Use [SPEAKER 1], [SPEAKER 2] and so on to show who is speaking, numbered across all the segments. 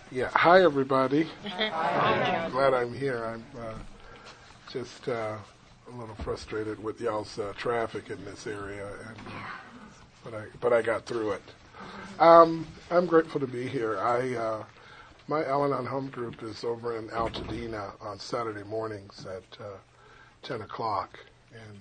[SPEAKER 1] Yeah, hi everybody. Glad I'm here. I'm just a little frustrated with y'all's traffic in this area, but I got through it. I'm grateful to be here. My Al-Anon home group is over in Altadena on Saturday mornings at 10 o'clock, and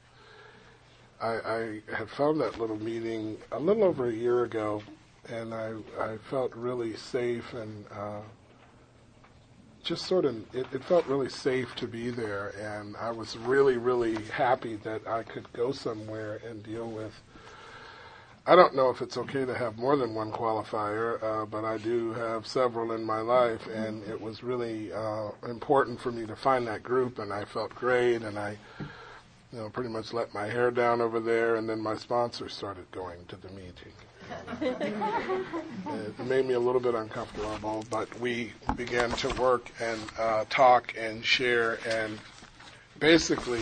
[SPEAKER 1] I had found that little meeting a little over a year ago. And I felt really safe and it felt really safe to be there. And I was really, really happy that I could go somewhere and deal with, I don't know if it's okay to have more than one qualifier, but I do have several in my life. And it was really important for me to find that group, and I felt great. And I pretty much let my hair down over there, and then my sponsor started going to the meeting. It made me a little bit uncomfortable, but we began to work and talk and share. And basically,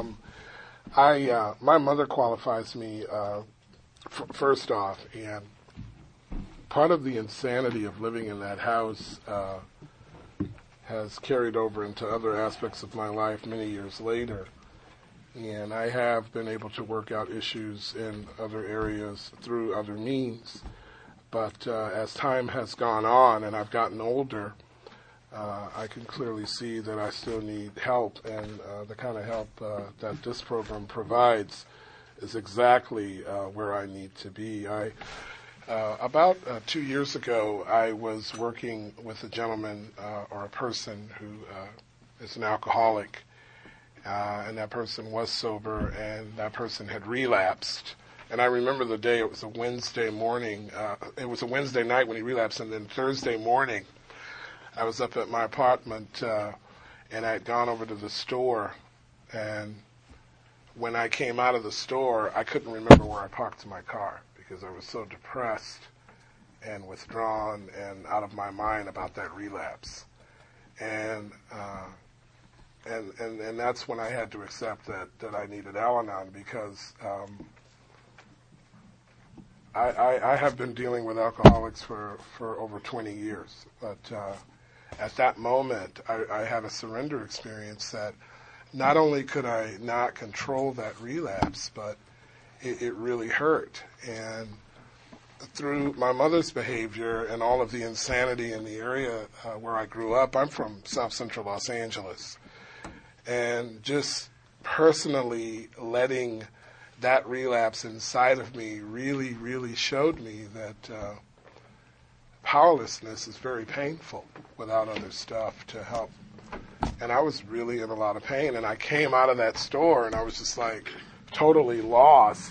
[SPEAKER 1] my mother qualifies me first off, and part of the insanity of living in that house has carried over into other aspects of my life many years later. And I have been able to work out issues in other areas through other means. But as time has gone on and I've gotten older, I can clearly see that I still need help. And the kind of help that this program provides is exactly where I need to be. About 2 years ago, I was working with a gentleman or a person who is an alcoholic. And that person was sober, and that person had relapsed. And I remember the day, it was a Wednesday morning. It was a Wednesday night when he relapsed, and then Thursday morning, I was up at my apartment, and I had gone over to the store. And when I came out of the store, I couldn't remember where I parked my car because I was so depressed and withdrawn and out of my mind about that relapse. And that's when I had to accept that I needed Al-Anon, because I have been dealing with alcoholics for over 20 years. But at that moment, I had a surrender experience that not only could I not control that relapse, but it really hurt. And through my mother's behavior and all of the insanity in the area where I grew up, I'm from South Central Los Angeles. And just personally letting that relapse inside of me really, really showed me that powerlessness is very painful without other stuff to help. And I was really in a lot of pain. And I came out of that store and I was just like totally lost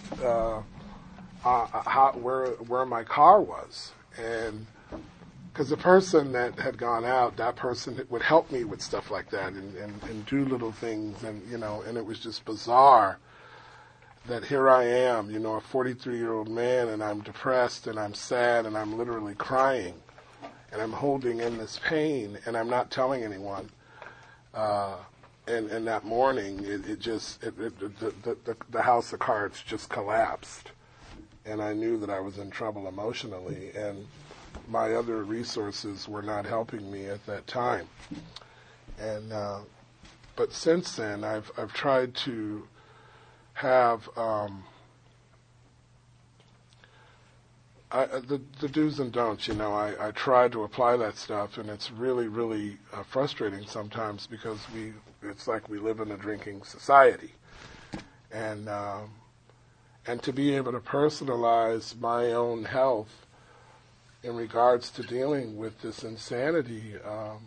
[SPEAKER 1] where my car was. And because the person that had gone out, that person would help me with stuff like that and do little things, and it was just bizarre that here I am, a 43-year-old man, and I'm depressed and I'm sad and I'm literally crying and I'm holding in this pain and I'm not telling anyone. And that morning, the house of cards just collapsed, and I knew that I was in trouble emotionally, and my other resources were not helping me at that time. And but since then, I've tried to have the do's and don'ts. I try to apply that stuff, and it's really, really frustrating sometimes because it's like we live in a drinking society, and to be able to personalize my own health in regards to dealing with this insanity,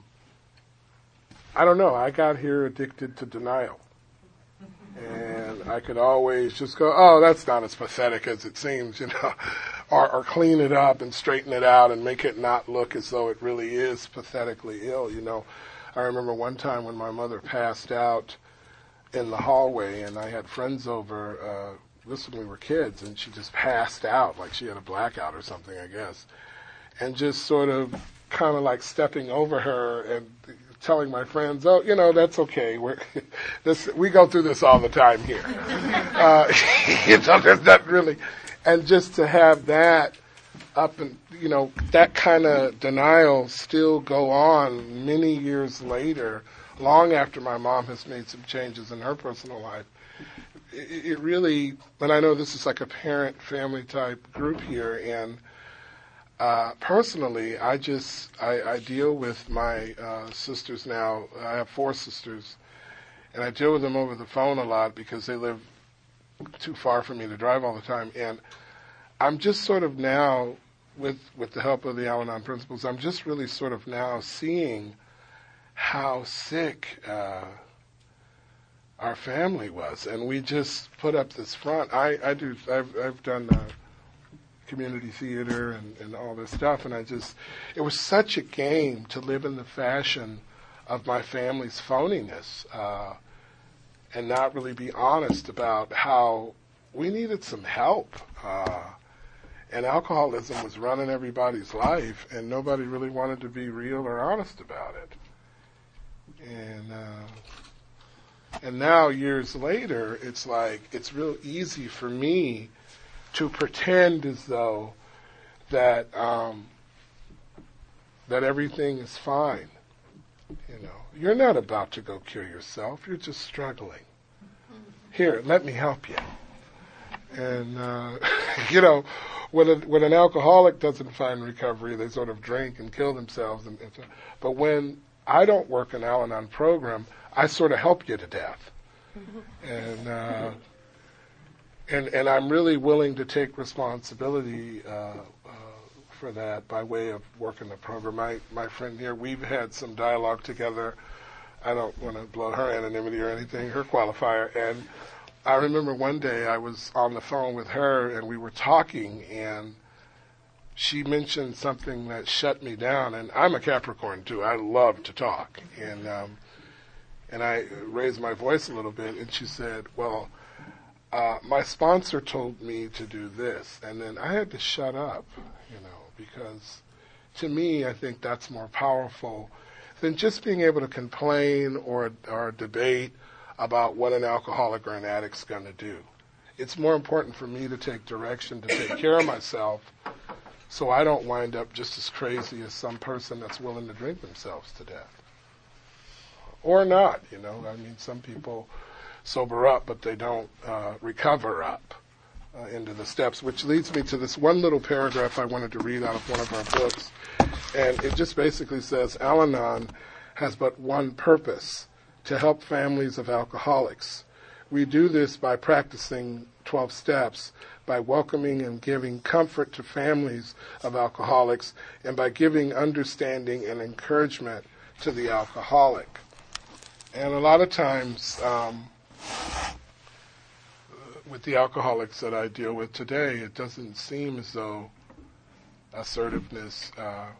[SPEAKER 1] I don't know. I got here addicted to denial. And I could always just go, oh, that's not as pathetic as it seems, or clean it up and straighten it out and make it not look as though it really is pathetically ill, I remember one time when my mother passed out in the hallway, and I had friends over, this when we were kids, and she just passed out, like she had a blackout or something, I guess. And just sort of kind of like stepping over her and telling my friends, oh, that's okay. We go through this all the time here. There's not really. And just to have that up and, that kind of denial still go on many years later, long after my mom has made some changes in her personal life. It really, and I know this is like a parent family type group here, and personally, I deal with my sisters now. I have 4 sisters, and I deal with them over the phone a lot because they live too far for me to drive all the time. And I'm just sort of now, with the help of the Al-Anon principles, I'm just really sort of now seeing how sick our family was, and we just put up this front. I've done community theater and all this stuff, and it was such a game to live in the fashion of my family's phoniness, and not really be honest about how we needed some help. And alcoholism was running everybody's life, and nobody really wanted to be real or honest about it. And now, years later, it's like it's real easy for me to pretend as though that that everything is fine. You're not about to go kill yourself. You're just struggling. Here, let me help you. And when an alcoholic doesn't find recovery, they sort of drink and kill themselves. But when I don't work an Al-Anon program, I sort of help you to death. And I'm really willing to take responsibility for that by way of working the program. My friend here, we've had some dialogue together. I don't want to blow her anonymity or anything, her qualifier. And I remember one day I was on the phone with her and we were talking, and she mentioned something that shut me down. And I'm a Capricorn too. I love to talk. And I raised my voice a little bit, and she said, well, my sponsor told me to do this. And then I had to shut up, because to me, I think that's more powerful than just being able to complain or debate about what an alcoholic or an addict's going to do. It's more important for me to take direction, to take care of myself, so I don't wind up just as crazy as some person that's willing to drink themselves to death. Or not, some people sober up, but they don't recover up into the steps, which leads me to this one little paragraph I wanted to read out of one of our books. And it just basically says, Al-Anon has but one purpose: to help families of alcoholics. We do this by practicing 12 steps, by welcoming and giving comfort to families of alcoholics, and by giving understanding and encouragement to the alcoholic. And a lot of times, with the alcoholics that I deal with today, it doesn't seem as though assertiveness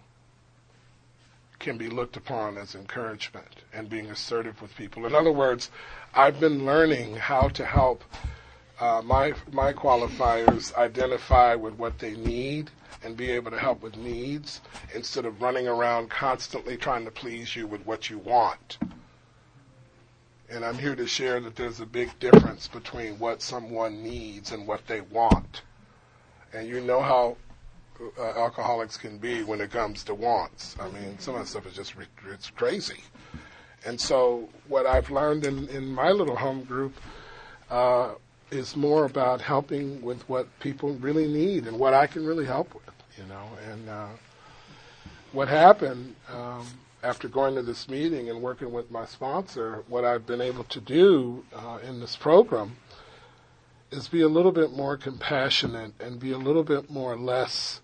[SPEAKER 1] can be looked upon as encouragement and being assertive with people. In other words, I've been learning how to help my qualifiers identify with what they need and be able to help with needs instead of running around constantly trying to please you with what you want. And I'm here to share that there's a big difference between what someone needs and what they want. And you know how alcoholics can be when it comes to wants. I mean, some of the stuff is just, it's crazy. And so what I've learned in my little home group is more about helping with what people really need and what I can really help with, And what happened after going to this meeting and working with my sponsor, what I've been able to do in this program is be a little bit more compassionate and be a little bit more less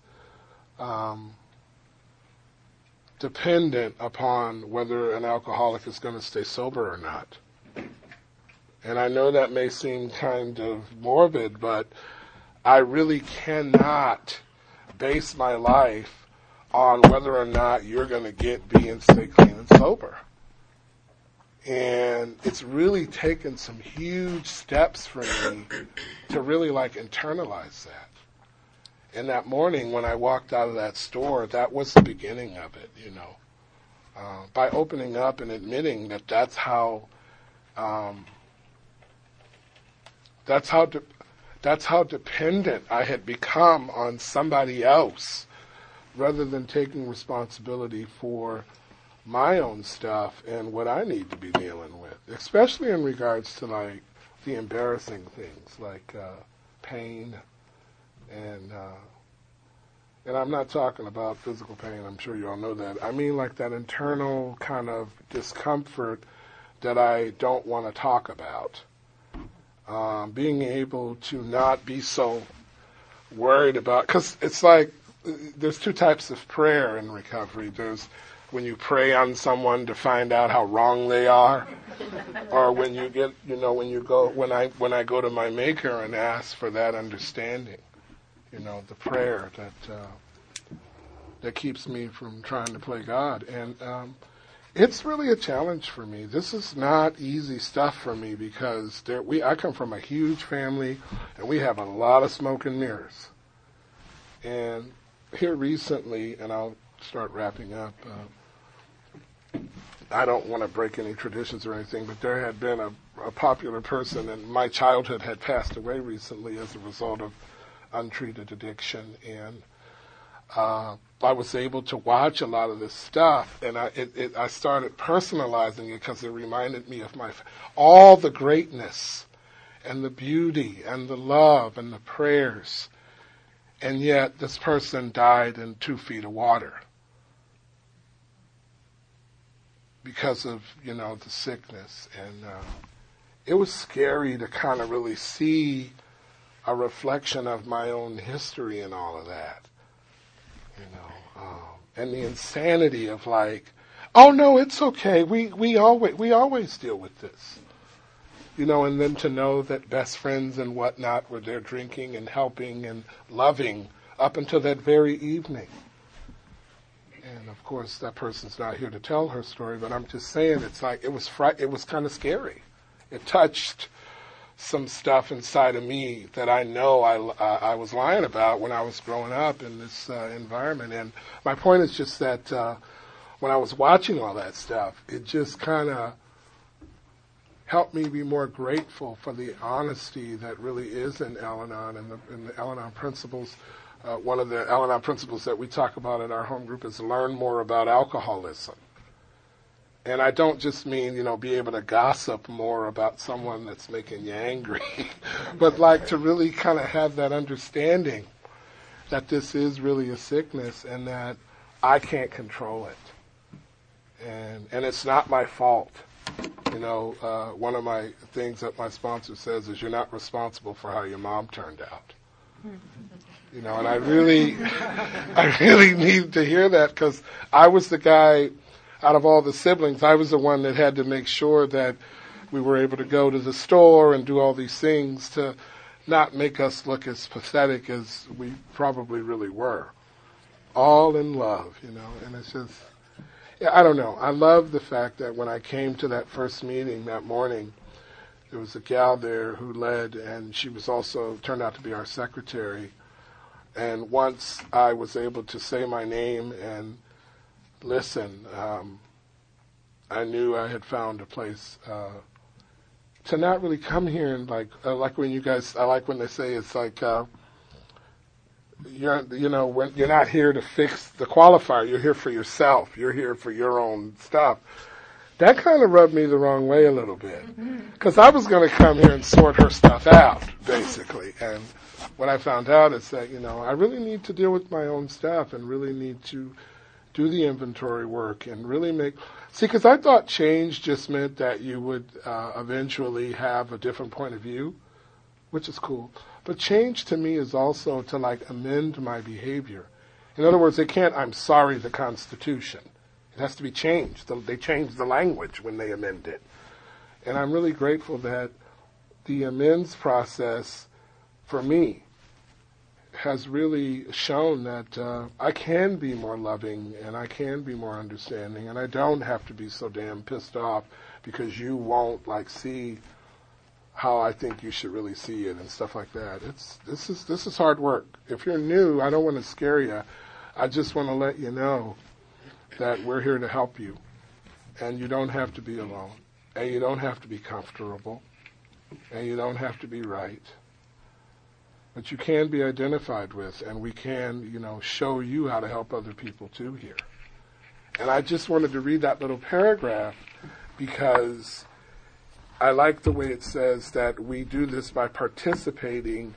[SPEAKER 1] dependent upon whether an alcoholic is going to stay sober or not. And I know that may seem kind of morbid, but I really cannot base my life on whether or not you're going to get, be, and stay clean and sober. And it's really taken some huge steps for me to really internalize that. And that morning when I walked out of that store, that was the beginning of it, by opening up and admitting that that's how That's how dependent I had become on somebody else rather than taking responsibility for my own stuff and what I need to be dealing with, especially in regards to like the embarrassing things like pain and I'm not talking about physical pain, I'm sure you all know that. I mean like that internal kind of discomfort that I don't want to talk about. Being able to not be so worried about, because it's like there's two types of prayer in recovery. There's when you pray on someone to find out how wrong they are, or when you get, when I go to my Maker and ask for that understanding, the prayer that keeps me from trying to play God. And it's really a challenge for me. This is not easy stuff for me because I come from a huge family and we have a lot of smoke and mirrors. And here recently, and I'll start wrapping up, I don't want to break any traditions or anything, but there had been a popular person in my childhood had passed away recently as a result of untreated addiction, and I was able to watch a lot of this stuff, and I started personalizing it because it reminded me of all the greatness and the beauty and the love and the prayers, and yet this person died in 2 feet of water because of, the sickness. And it was scary to kind of really see a reflection of my own history and all of that, and the insanity of like, oh no, it's okay. We always deal with this, and then to know that best friends and whatnot were there drinking and helping and loving up until that very evening. And of course, that person's not here to tell her story, but I'm just saying, it's like it was kind of scary. It touched some stuff inside of me that I know I was lying about when I was growing up in this environment. And my point is just that when I was watching all that stuff, it just kind of helped me be more grateful for the honesty that really is in Al-Anon and the Al-Anon principles. One of the Al-Anon principles that we talk about in our home group is learn more about alcoholism. And I don't just mean, be able to gossip more about someone that's making you angry, but like to really kind of have that understanding that this is really a sickness and that I can't control it. And it's not my fault. One of my things that my sponsor says is you're not responsible for how your mom turned out. And I really need to hear that because I was the guy. Out of all the siblings, I was the one that had to make sure that we were able to go to the store and do all these things to not make us look as pathetic as we probably really were. All in love, and it's just, I don't know. I love the fact that when I came to that first meeting that morning, there was a gal there who led, and she was also turned out to be our secretary. And once I was able to say my name and listen, I knew I had found a place to not really come here and like when you guys, I like when they say it's like when you're not here to fix the qualifier, you're here for yourself, you're here for your own stuff. That kind of rubbed me the wrong way a little bit because I was going to come here and sort her stuff out basically, and what I found out is that I really need to deal with my own stuff and really need to do the inventory work and really because I thought change just meant that you would eventually have a different point of view, which is cool. But change to me is also to like amend my behavior. In other words, I'm sorry the Constitution. It has to be changed. They changed the language when they amend it. And I'm really grateful that the amends process for me has really shown that I can be more loving and I can be more understanding and I don't have to be so damn pissed off because you won't see how I think you should really see it and stuff like that. This is hard work. If you're new, I don't want to scare you. I just want to let you know that we're here to help you and you don't have to be alone and you don't have to be comfortable and you don't have to be right. but you can be identified with, and we can, show you how to help other people too here. And I just wanted to read that little paragraph because I like the way it says that we do this by participating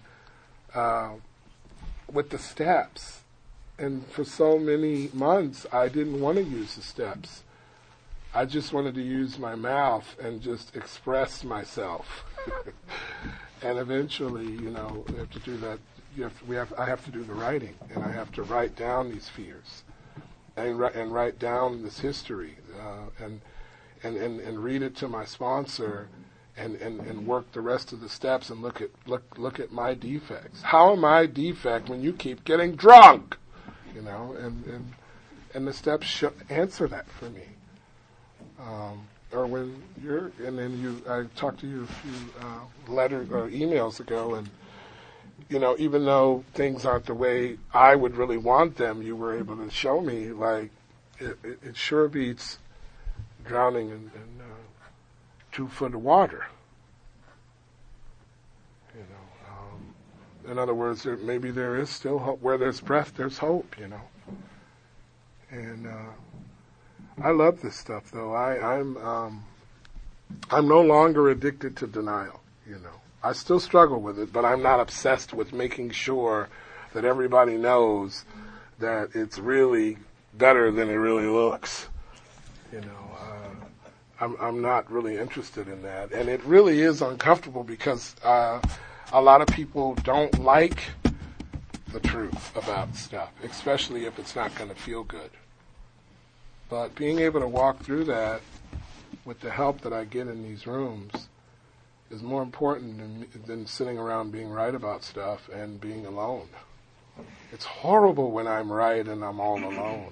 [SPEAKER 1] with the steps. And for so many months, I didn't want to use the steps. I just wanted to use my mouth and just express myself. And eventually, we have to do that. I have to do the writing, and I have to write down these fears, and write down this history, and read it to my sponsor, and work the rest of the steps and look at my defects. How am I defect when you keep getting drunk? And the steps answer that for me. Or when I talked to you a few letters or emails ago, and even though things aren't the way I would really want them, you were able to show me like it sure beats drowning in 2 foot of water. In other words, maybe there is still hope. Where there's breath, there's hope. And I love this stuff, though. I'm no longer addicted to denial. I still struggle with it, but I'm not obsessed with making sure that everybody knows that it's really better than it really looks. I'm not really interested in that, and it really is uncomfortable because a lot of people don't like the truth about stuff, especially if it's not going to feel good. But being able to walk through that with the help that I get in these rooms is more important than sitting around being right about stuff and being alone. It's horrible when I'm right and I'm all alone.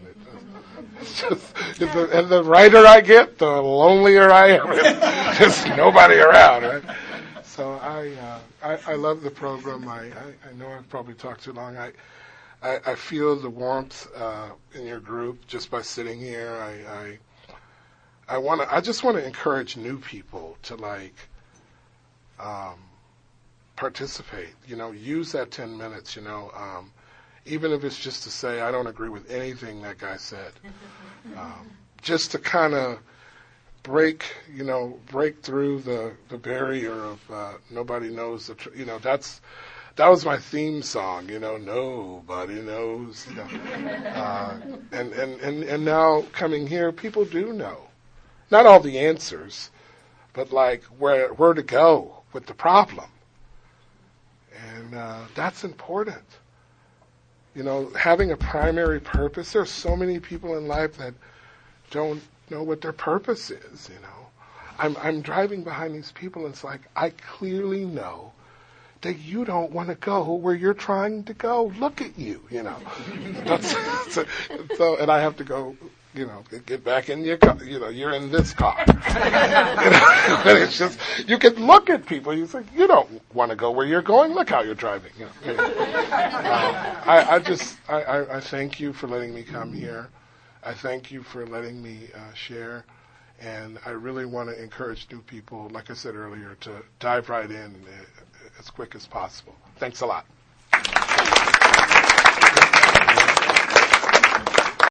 [SPEAKER 1] And the righter I get, the lonelier I am. There's nobody around, right? So I love the program. I know I've probably talked too long. I feel the warmth in your group just by sitting here. I just want to encourage new people to participate. Use that 10 minutes. Even if it's just to say I don't agree with anything that guy said, just to kind of break through the barrier of nobody knows the truth. That was my theme song, nobody knows. And now coming here, people do know. Not all the answers, but where to go with the problem. And that's important. Having a primary purpose. There are so many people in life that don't know what their purpose is, I'm driving behind these people, and it's like, I clearly know that you don't want to go where you're trying to go. Look at you, So, and I have to go, get back in your car. You're in this car. And it's just, you can look at people. You think, you don't want to go where you're going. Look how you're driving. I thank you for letting me come here. I thank you for letting me share. And I really want to encourage new people, like I said earlier, to dive right in as quick as possible. Thanks a lot.